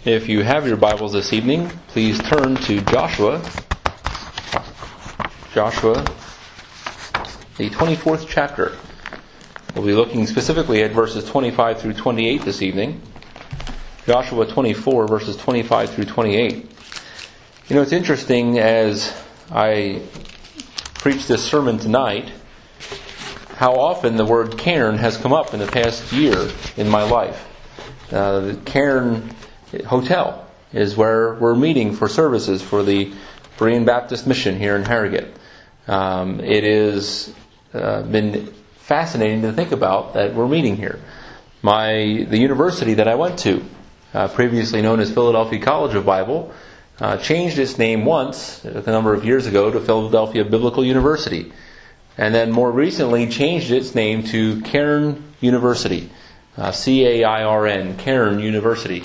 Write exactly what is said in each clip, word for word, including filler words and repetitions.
If you have your Bibles this evening, please turn to Joshua. Joshua, the twenty-fourth chapter. We'll be looking specifically at verses twenty-five through twenty-eight this evening. Joshua twenty-four, verses twenty-five through twenty-eight. You know, it's interesting as I preach this sermon tonight, how often the word cairn has come up in the past year in my life. Uh, the Cairn Hotel is where we're meeting for services for the Berean Baptist Mission here in Harrogate. Um, it has uh, been fascinating to think about that we're meeting here. My the university that I went to, uh, previously known as Philadelphia College of Bible, uh, changed its name once a number of years ago to Philadelphia Biblical University, and then more recently changed its name to Cairn University. Uh, C A I R N, Cairn University.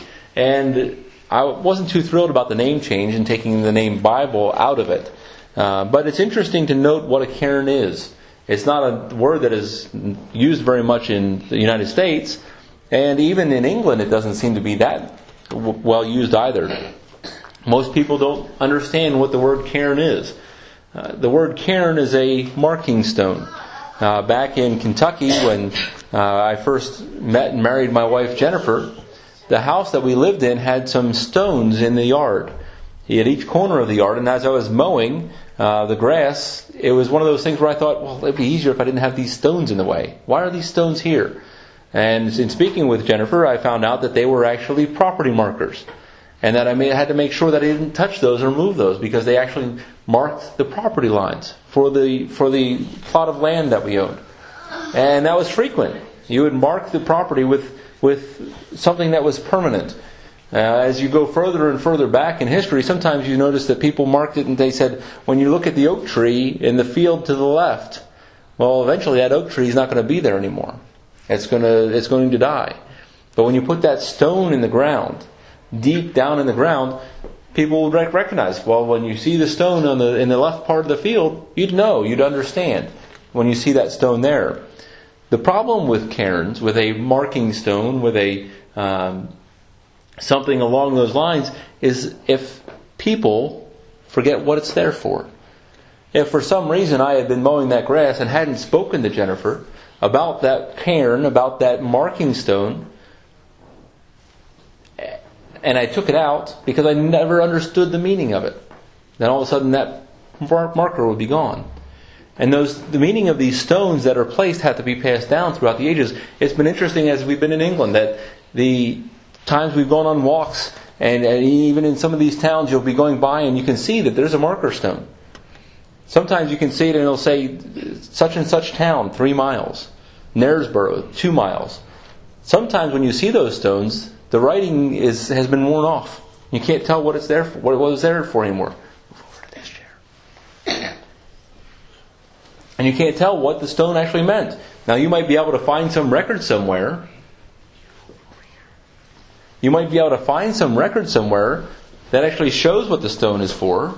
And I wasn't too thrilled about the name change and taking the name Bible out of it. Uh, but it's interesting to note what a cairn is. It's not a word that is used very much in the United States, and even in England it doesn't seem to be that w- well used either. Most people don't understand what the word cairn is. Uh, the word cairn is a marking stone. Uh, back in Kentucky, when uh, I first met and married my wife Jennifer, the house that we lived in had some stones in the yard, at each corner of the yard. And as I was mowing uh, the grass, it was one of those things where I thought, well, it'd be easier if I didn't have these stones in the way. Why are these stones here? And in speaking with Jennifer, I found out that they were actually property markers, and that I may, had to make sure that I didn't touch those or move those, because they actually marked the property lines for the for the plot of land that we owned. And that was frequent. You would mark the property with with something that was permanent. Uh, as you go further and further back in history, sometimes you notice that people marked it and they said, when you look at the oak tree in the field to the left, well, eventually that oak tree is not going to be there anymore. It's going to it's going to die. But when you put that stone in the ground, deep down in the ground, people would recognize, well, when you see the stone on the in the left part of the field, you'd know, you'd understand when you see that stone there. The problem with cairns, with a marking stone, with a um, something along those lines, is if people forget what it's there for. If for some reason I had been mowing that grass and hadn't spoken to Jennifer about that cairn, about that marking stone, and I took it out because I never understood the meaning of it, then all of a sudden that marker would be gone. And those the meaning of these stones that are placed have to be passed down throughout the ages. It's been interesting as we've been in England that the times we've gone on walks, and, and even in some of these towns you'll be going by and you can see that there's a marker stone. Sometimes you can see it and it'll say such and such town, three miles. Knaresborough, two miles. Sometimes when you see those stones, the writing is has been worn off. You can't tell what it's there for, what it was there for anymore. Move over to this chair. And you can't tell what the stone actually meant. Now you might be able to find some record somewhere. You might be able to find some record somewhere that actually shows what the stone is for.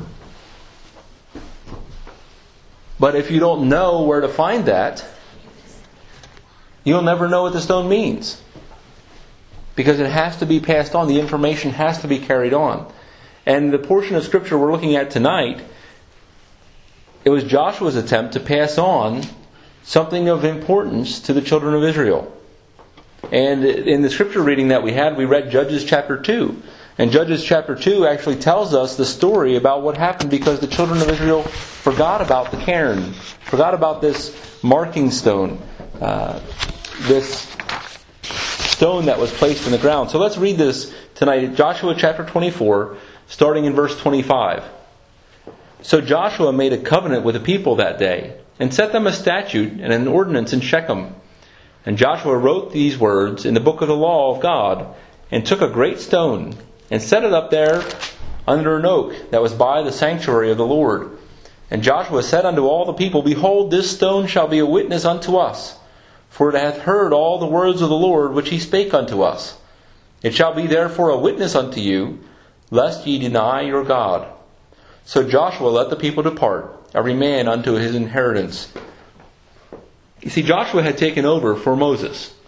But if you don't know where to find that, you'll never know what the stone means. Because it has to be passed on. The information has to be carried on. And the portion of Scripture we're looking at tonight, it was Joshua's attempt to pass on something of importance to the children of Israel. And in the Scripture reading that we had, we read Judges chapter two. And Judges chapter two actually tells us the story about what happened because the children of Israel forgot about the cairn, forgot about this marking stone, uh, this stone that was placed in the ground. So let's read this tonight, Joshua chapter twenty-four, starting in verse twenty-five. So Joshua made a covenant with the people that day, and set them a statute and an ordinance in Shechem. And Joshua wrote these words in the book of the law of God, and took a great stone, and set it up there under an oak that was by the sanctuary of the Lord. And Joshua said unto all the people, Behold, this stone shall be a witness unto us, for it hath heard all the words of the Lord which he spake unto us. It shall be therefore a witness unto you, lest ye deny your God. So Joshua let the people depart, every man unto his inheritance. You see, Joshua had taken over for Moses.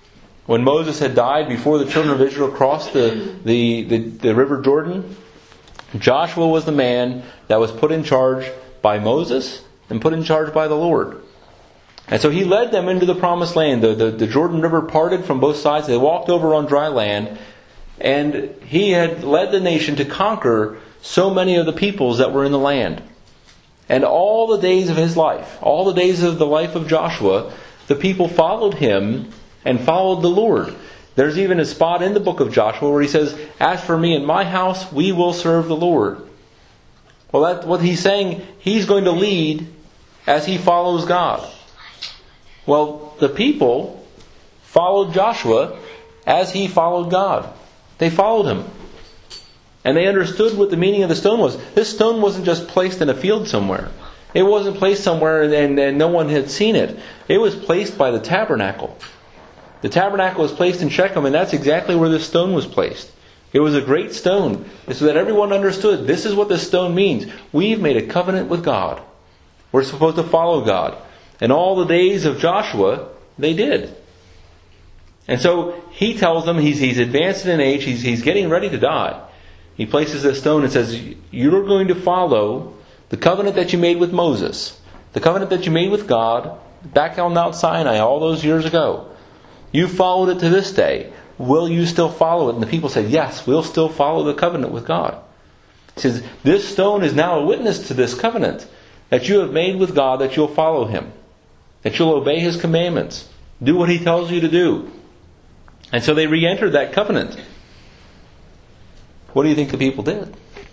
When Moses had died, before the children of Israel crossed the, the, the, the river Jordan, Joshua was the man that was put in charge by Moses and put in charge by the Lord. And so he led them into the promised land. The, the, the Jordan River parted from both sides. They walked over on dry land. And he had led the nation to conquer so many of the peoples that were in the land. And all the days of his life, all the days of the life of Joshua, the people followed him and followed the Lord. There's even a spot in the book of Joshua where he says, "As for me and my house, we will serve the Lord." Well, that's what he's saying. He's going to lead as he follows God. Well, the people followed Joshua as he followed God. They followed him. And they understood what the meaning of the stone was. This stone wasn't just placed in a field somewhere. It wasn't placed somewhere and, and, and no one had seen it. It was placed by the tabernacle. The tabernacle was placed in Shechem, and that's exactly where this stone was placed. It was a great stone, so that everyone understood, this is what this stone means. We've made a covenant with God. We're supposed to follow God. And all the days of Joshua, they did. And so he tells them, he's, he's advanced in age, he's, he's getting ready to die. He places this stone and says, you're going to follow the covenant that you made with Moses, the covenant that you made with God back on Mount Sinai all those years ago. You followed it to this day. Will you still follow it? And the people said, yes, we'll still follow the covenant with God. He says, this stone is now a witness to this covenant that you have made with God, that you'll follow Him, that you'll obey His commandments, do what He tells you to do. And so they re-entered that covenant. What do you think the people did?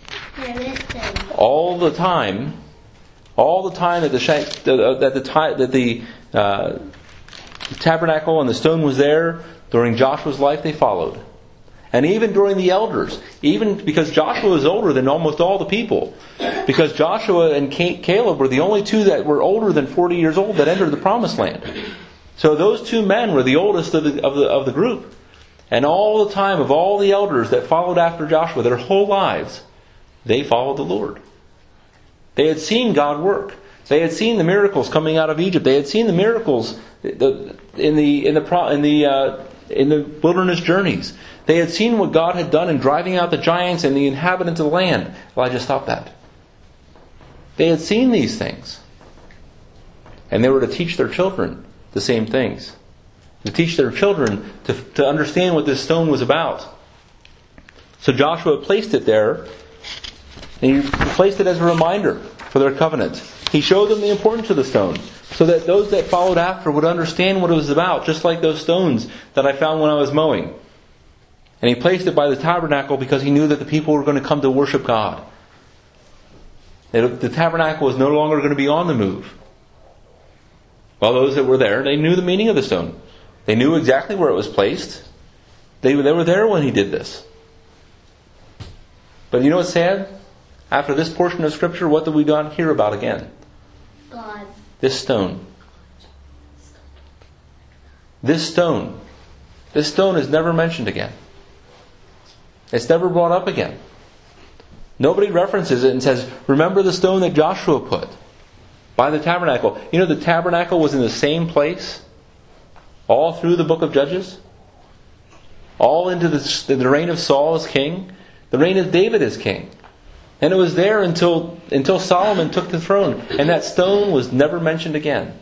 All the time, all the time that the that the that the uh, tabernacle and the stone was there during Joshua's life, they followed. And even during the elders, even because Joshua was older than almost all the people, because Joshua and Caleb were the only two that were older than forty years old that entered the promised land. So those two men were the oldest of the of the, of the group. And all the time of all the elders that followed after Joshua, their whole lives, they followed the Lord. They had seen God work. They had seen the miracles coming out of Egypt. They had seen the miracles in the in the in the uh, in the wilderness journeys. They had seen what God had done in driving out the giants and the inhabitants of the land. Elijah, stop that. They had seen these things, and they were to teach their children the same things. To teach their children to, to understand what this stone was about. So Joshua placed it there, and he placed it as a reminder for their covenant. He showed them the importance of the stone, so that those that followed after would understand what it was about, just like those stones that I found when I was mowing. And he placed it by the tabernacle because he knew that the people were going to come to worship God. The tabernacle was no longer going to be on the move. Well, those that were there, they knew the meaning of the stone. They knew exactly where it was placed. They, they were there when he did this. But you know what's sad? After this portion of Scripture, what do we not hear about again? God. This stone. This stone. This stone is never mentioned again. It's never brought up again. Nobody references it and says, remember the stone that Joshua put by the tabernacle. You know, the tabernacle was in the same place all through the book of Judges. All into the, the reign of Saul as king. The reign of David as king. And it was there until, until Solomon took the throne. And that stone was never mentioned again.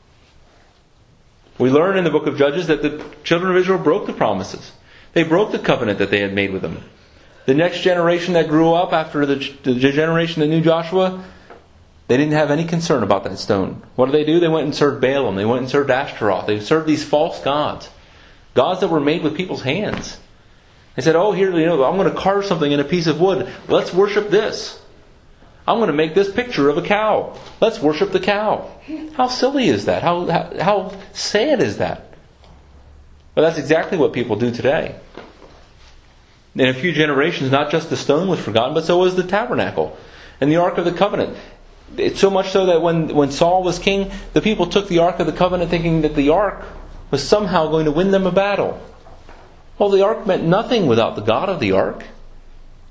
We learn in the book of Judges that the children of Israel broke the promises. They broke the covenant that they had made with them. The next generation that grew up after the, the generation that knew Joshua, they didn't have any concern about that stone. What did they do? They went and served Balaam. They went and served Ashtaroth. They served these false gods. Gods that were made with people's hands. They said, oh, here, you know, I'm going to carve something in a piece of wood. Let's worship this. I'm going to make this picture of a cow. Let's worship the cow. How silly is that? How, how, how sad is that? But that's exactly what people do today. In a few generations, not just the stone was forgotten, but so was the tabernacle and the Ark of the Covenant. It's so much so that when, when Saul was king, the people took the Ark of the Covenant thinking that the Ark was somehow going to win them a battle. Well, the Ark meant nothing without the God of the Ark.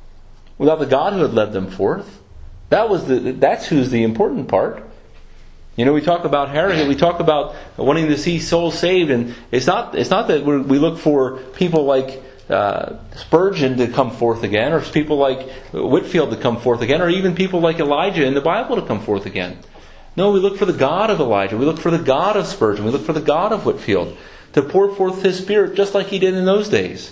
Without the God who had led them forth. That was the, that's who's the important part. You know, we talk about Harriet, we talk about wanting to see souls saved, and it's not it's not that we're, we look for people like uh, Spurgeon to come forth again, or people like Whitefield to come forth again, or even people like Elijah in the Bible to come forth again. No, we look for the God of Elijah, we look for the God of Spurgeon, we look for the God of Whitefield to pour forth His Spirit just like He did in those days.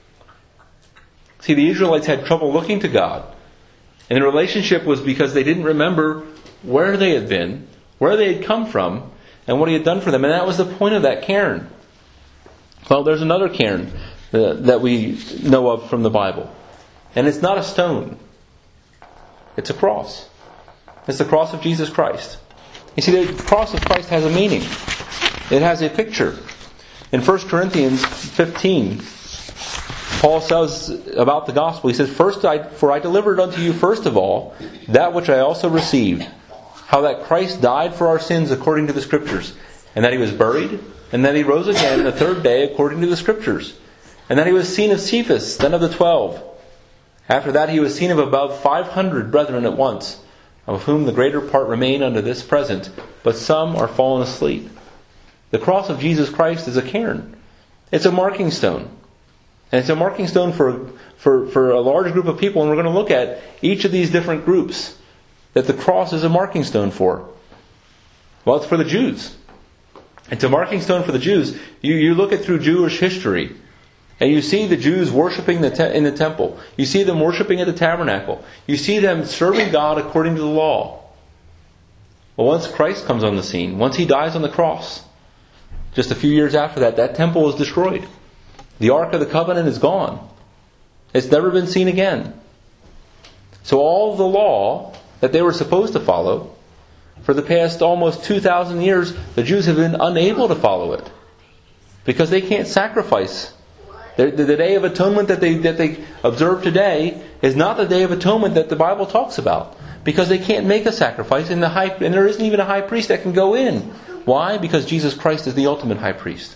See, the Israelites had trouble looking to God. And the relationship was because they didn't remember where they had been, where they had come from, and what He had done for them. And that was the point of that cairn. Well, there's another cairn uh, that we know of from the Bible. And it's not a stone. It's a cross. It's the cross of Jesus Christ. You see, the cross of Christ has a meaning. It has a picture. In First Corinthians fifteen, Paul says about the gospel, he says, First, I, For I delivered unto you first of all that which I also received, how that Christ died for our sins according to the Scriptures, and that He was buried, and that He rose again the third day according to the Scriptures, and that He was seen of Cephas, then of the twelve. After that He was seen of above five hundred brethren at once, of whom the greater part remain unto this present, but some are fallen asleep. The cross of Jesus Christ is a cairn. It's a marking stone. And it's a marking stone for, for, for a large group of people. And we're going to look at each of these different groups that the cross is a marking stone for. Well, it's for the Jews. It's a marking stone for the Jews. You, you look at through Jewish history, and you see the Jews worshiping the te- in the temple. You see them worshiping at the tabernacle. You see them serving God according to the law. Well, once Christ comes on the scene, once He dies on the cross, just a few years after that, that temple is destroyed. The Ark of the Covenant is gone. It's never been seen again. So all the law that they were supposed to follow, for the past almost two thousand years, the Jews have been unable to follow it. Because they can't sacrifice. The, the, the Day of Atonement that they, that they observe today is not the Day of Atonement that the Bible talks about. Because they can't make a sacrifice, and, the high, and there isn't even a high priest that can go in. Why? Because Jesus Christ is the ultimate high priest.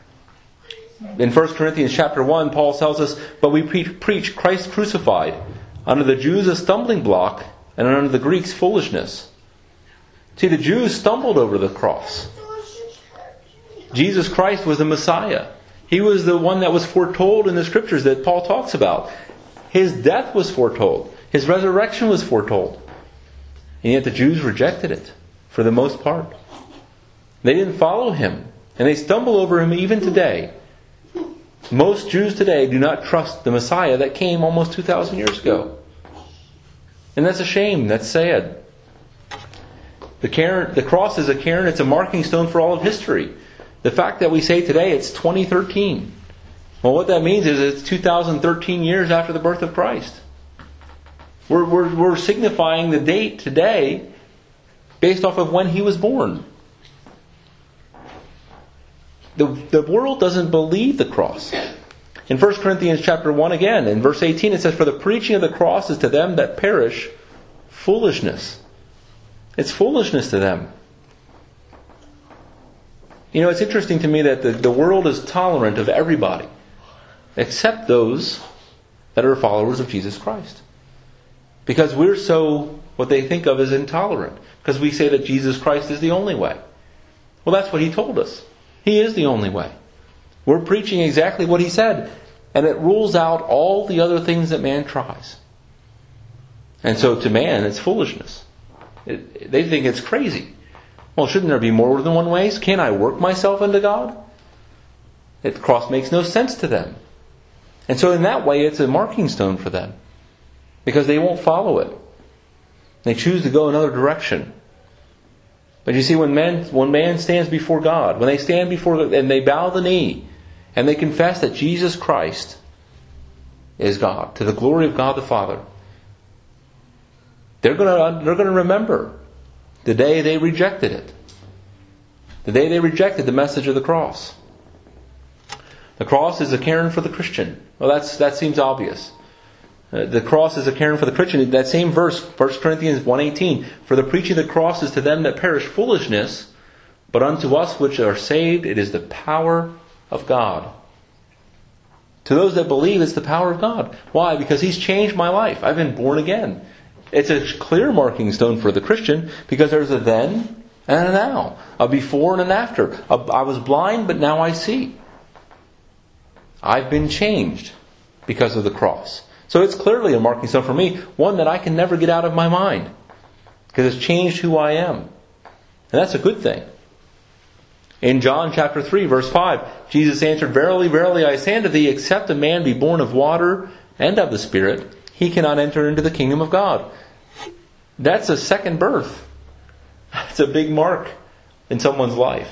In First Corinthians chapter one, Paul tells us, But we pre- preach Christ crucified, unto the Jews a stumbling block, and unto the Greeks foolishness. See, the Jews stumbled over the cross. Jesus Christ was the Messiah. He was the one that was foretold in the Scriptures that Paul talks about. His death was foretold. His resurrection was foretold. And yet the Jews rejected it, for the most part. They didn't follow Him. And they stumble over Him even today. Most Jews today do not trust the Messiah that came almost two thousand years ago. And that's a shame. That's sad. The cairn, the cross is a cairn. It's a marking stone for all of history. The fact that we say today it's twenty thirteen. Well, what that means is it's two thousand thirteen years after the birth of Christ. We're, we're, we're signifying the date today based off of when He was born. The, the world doesn't believe the cross. In First Corinthians chapter one again, in verse eighteen, it says, For the preaching of the cross is to them that perish foolishness. It's foolishness to them. You know, it's interesting to me that the, the world is tolerant of everybody, except those that are followers of Jesus Christ. Because we're so, what they think of as intolerant. Because we say that Jesus Christ is the only way. Well, that's what He told us. He is the only way. We're preaching exactly what He said. And it rules out all the other things that man tries. And so to man, it's foolishness. It, they think it's crazy. Well, shouldn't there be more than one ways? Can't I work myself into God? The cross makes no sense to them. And so in that way, it's a marking stone for them. Because they won't follow it. They choose to go another direction. But you see, when man, when man stands before God, when they stand before God and they bow the knee, and they confess that Jesus Christ is God, to the glory of God the Father, they're going to, they're going to remember the day they rejected it. The day they rejected the message of the cross. The cross is a cairn for the Christian. Well, that's that seems obvious. Uh, the cross is a cairn for the Christian. That same verse, First Corinthians one eighteen, For the preaching of the cross is to them that perish foolishness, but unto us which are saved it is the power of God. To those that believe, it's the power of God. Why? Because He's changed my life. I've been born again. It's a clear marking stone for the Christian because there's a then and a now. A before and an after. A, I was blind, but now I see. I've been changed because of the cross. So it's clearly a marking stone for me, one that I can never get out of my mind, because it's changed who I am. And that's a good thing. In John chapter three, verse five, Jesus answered, "Verily, verily, I say unto thee, except a man be born of water and of the Spirit, he cannot enter into the kingdom of God." That's a second birth. That's a big mark in someone's life.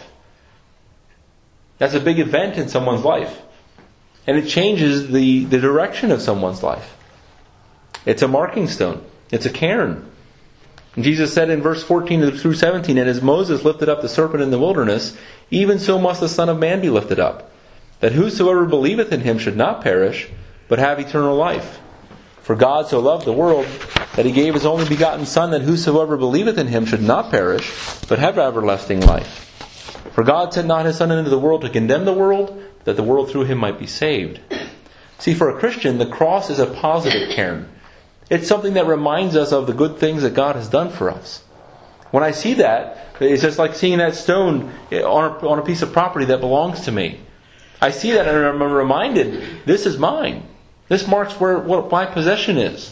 That's a big event in someone's life. And it changes the, the direction of someone's life. It's a marking stone. It's a cairn. And Jesus said in verse fourteen through seventeen, "And as Moses lifted up the serpent in the wilderness, even so must the Son of Man be lifted up, that whosoever believeth in him should not perish, but have eternal life. For God so loved the world, that he gave his only begotten Son, that whosoever believeth in him should not perish, but have everlasting life. For God sent not his Son into the world to condemn the world, that the world through him might be saved." See, for a Christian, the cross is a positive cairn. It's something that reminds us of the good things that God has done for us. When I see that, it's just like seeing that stone on a, on a piece of property that belongs to me. I see that and I'm reminded, this is mine. This marks where what my possession is.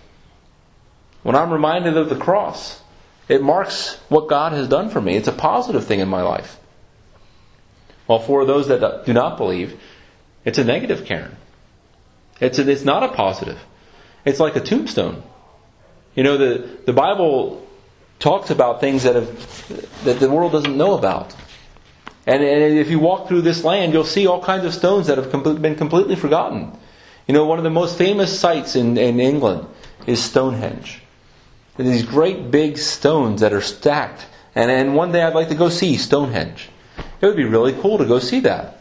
When I'm reminded of the cross, it marks what God has done for me. It's a positive thing in my life. While for those that do not believe, it's a negative cairn. It's a, it's not a positive. It's like a tombstone. You know, the, the Bible talks about things that have that the world doesn't know about. And, and if you walk through this land, you'll see all kinds of stones that have com- been completely forgotten. You know, one of the most famous sites in, in England is Stonehenge. There's these great big stones that are stacked. And, and one day I'd like to go see Stonehenge. It would be really cool to go see that.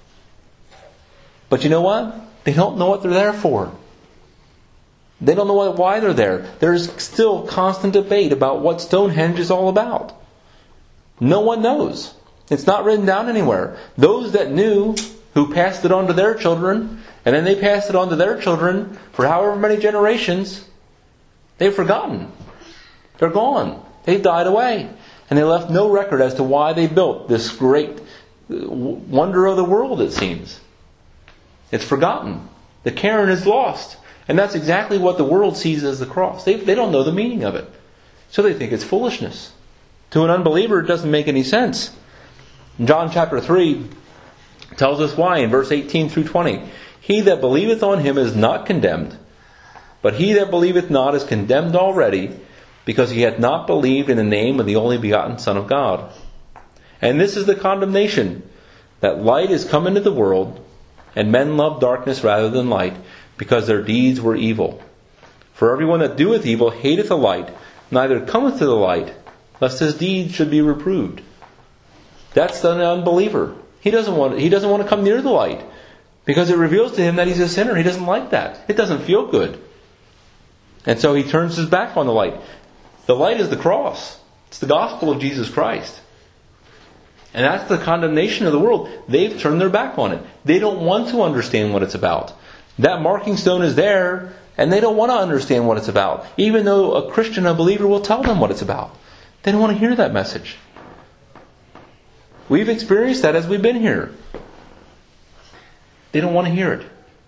But you know what? They don't know what they're there for. They don't know what, why they're there. There's still constant debate about what Stonehenge is all about. No one knows. It's not written down anywhere. Those that knew, who passed it on to their children, and then they passed it on to their children for however many generations, they've forgotten. They're gone. They've died away. And they left no record as to why they built this great wonder of the world, it seems. It's forgotten. The cairn is lost. And that's exactly what the world sees as the cross. They, they don't know the meaning of it. So they think it's foolishness. To an unbeliever, it doesn't make any sense. John chapter three tells us why in verse eighteen through twenty. "He that believeth on him is not condemned, but he that believeth not is condemned already, because he hath not believed in the name of the only begotten Son of God. And this is the condemnation, that light is come into the world, and men love darkness rather than light, because their deeds were evil. For everyone that doeth evil hateth the light, neither cometh to the light, lest his deeds should be reproved." That's the unbeliever. He doesn't want, he doesn't want to come near the light, because it reveals to him that he's a sinner. He doesn't like that. It doesn't feel good. And so he turns his back on the light. The light is the cross. It's the gospel of Jesus Christ. And that's the condemnation of the world. They've turned their back on it. They don't want to understand what it's about. That marking stone is there, and they don't want to understand what it's about. Even though a Christian, a believer, will tell them what it's about. They don't want to hear that message. We've experienced that as we've been here. They don't want to hear it.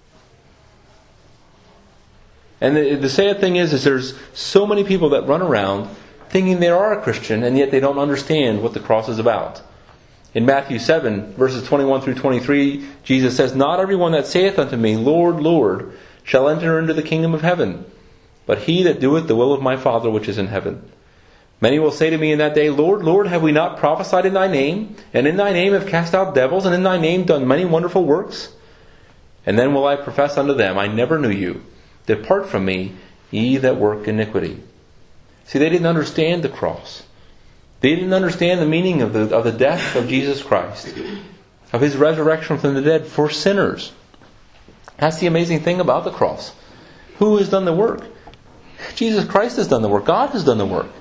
And the, the sad thing is, is there's so many people that run around thinking they are a Christian, and yet they don't understand what the cross is about. In Matthew seven, verses twenty-one through twenty-three, Jesus says, "Not everyone that saith unto me, Lord, Lord, shall enter into the kingdom of heaven, but he that doeth the will of my Father which is in heaven. Many will say to me in that day, Lord, Lord, have we not prophesied in thy name? And in thy name have cast out devils, and in thy name done many wonderful works? And then will I profess unto them, I never knew you. Depart from me, ye that work iniquity." See, they didn't understand the cross. They didn't understand the meaning of the, of the death of Jesus Christ, of his resurrection from the dead for sinners. That's the amazing thing about the cross. Who has done the work? Jesus Christ has done the work. God has done the work.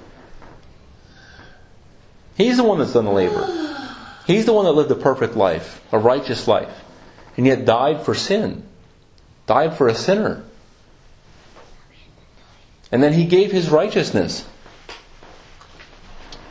He's the one that's done the labor. He's the one that lived a perfect life, a righteous life, and yet died for sin, died for a sinner. And then he gave his righteousness.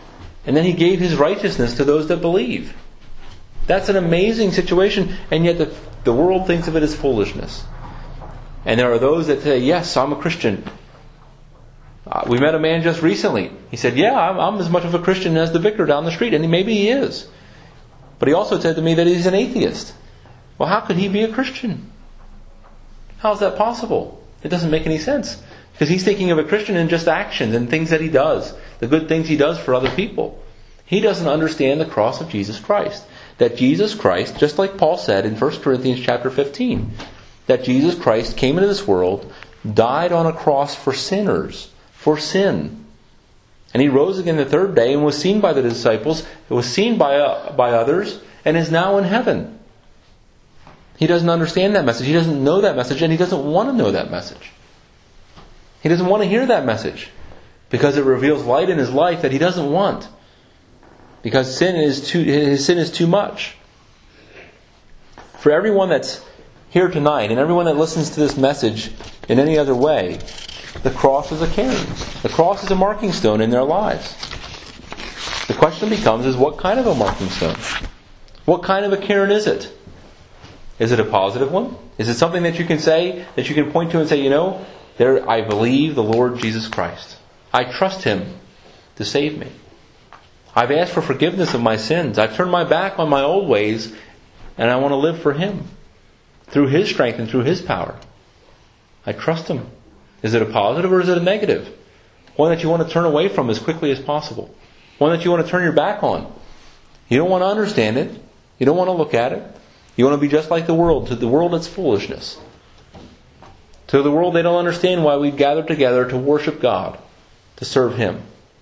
And then He gave His righteousness to those that believe. That's an amazing situation, and yet the, the world thinks of it as foolishness. And there are those that say, yes, I'm a Christian. Uh, we met a man just recently. He said, yeah, I'm, I'm as much of a Christian as the vicar down the street. And maybe he is. But he also said to me that he's an atheist. Well, how could he be a Christian? How is that possible? It doesn't make any sense. Because he's thinking of a Christian in just actions and things that he does. The good things he does for other people. He doesn't understand the cross of Jesus Christ. That Jesus Christ, just like Paul said in First Corinthians chapter fifteen, that Jesus Christ came into this world, died on a cross for sinners, for sin. And He rose again the third day and was seen by the disciples, was seen by, uh, by others, and is now in heaven. He doesn't understand that message. He doesn't know that message, and he doesn't want to know that message. He doesn't want to hear that message because it reveals light in his life that he doesn't want. Because sin is too, his sin is too much. For everyone that's here tonight and everyone that listens to this message in any other way, the cross is a cairn. The cross is a marking stone in their lives. The question becomes is what kind of a marking stone? What kind of a cairn is it? Is it a positive one? Is it something that you can say, that you can point to and say, you know, there I believe the Lord Jesus Christ. I trust Him to save me. I've asked for forgiveness of my sins. I've turned my back on my old ways, and I want to live for Him. Through His strength and through His power. I trust Him. Is it a positive or is it a negative? One that you want to turn away from as quickly as possible. One that you want to turn your back on. You don't want to understand it. You don't want to look at it. You want to be just like the world. To the world, it's foolishness. To the world, they don't understand why we gather together to worship God, to serve Him.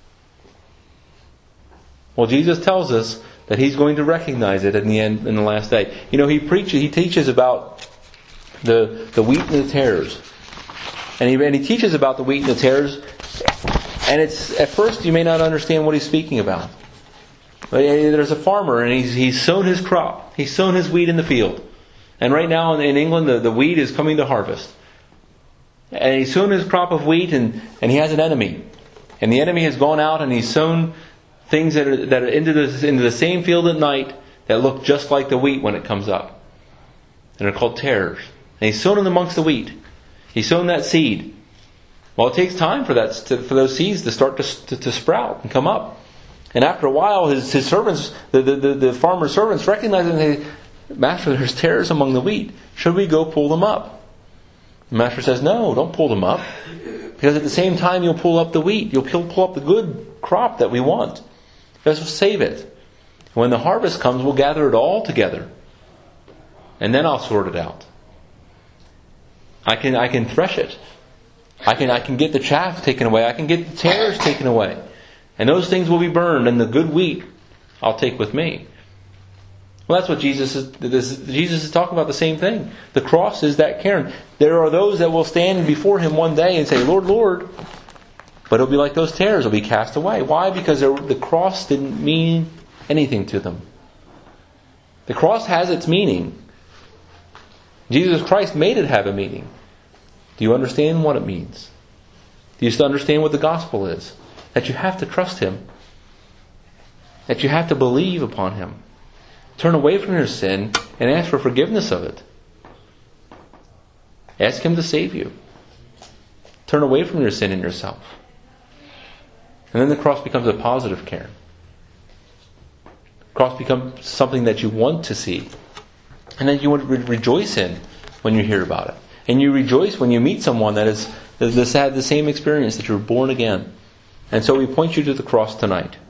Well, Jesus tells us that He's going to recognize it in the end, in the last day. You know, He preaches, He teaches about the the wheat and the tares, and He and He teaches about the wheat and the tares. And it's at first you may not understand what He's speaking about. But there's a farmer, and he's he's sown his crop. He's sown his wheat in the field, and right now in England, the, the wheat is coming to harvest. And he's sown his crop of wheat, and, and he has an enemy, and the enemy has gone out and he's sown things that are that are into the into the same field at night that look just like the wheat when it comes up, and they're called tares. And he's sown them amongst the wheat. He's sown that seed. Well, it takes time for that to, for those seeds to start to, to to sprout and come up. And after a while, his his servants, the the, the, the farmer's servants, recognize it and they, Master, there's tares among the wheat. Should we go pull them up? The Master says, no, don't pull them up, because at the same time you'll pull up the wheat. You'll pull, pull up the good crop that we want. Let's save it. When the harvest comes, we'll gather it all together, and then I'll sort it out. I can I can thresh it. I can I can get the chaff taken away. I can get the tares taken away. And those things will be burned, and the good wheat I'll take with me. Well, that's what Jesus is. This, Jesus is talking about the same thing. The cross is that cairn. There are those that will stand before Him one day and say, Lord, Lord. But it'll be like those tares will be cast away. Why? Because the cross didn't mean anything to them. The cross has its meaning. Jesus Christ made it have a meaning. Do you understand what it means? Do you still understand what the gospel is? That you have to trust Him. That you have to believe upon Him. Turn away from your sin and ask for forgiveness of it. Ask Him to save you. Turn away from your sin and yourself. And then the cross becomes a positive cairn. The cross becomes something that you want to see. And then you want to re- rejoice in when you hear about it. And you rejoice when you meet someone that has had the same experience, that you're born again. And so we point you to the cross tonight.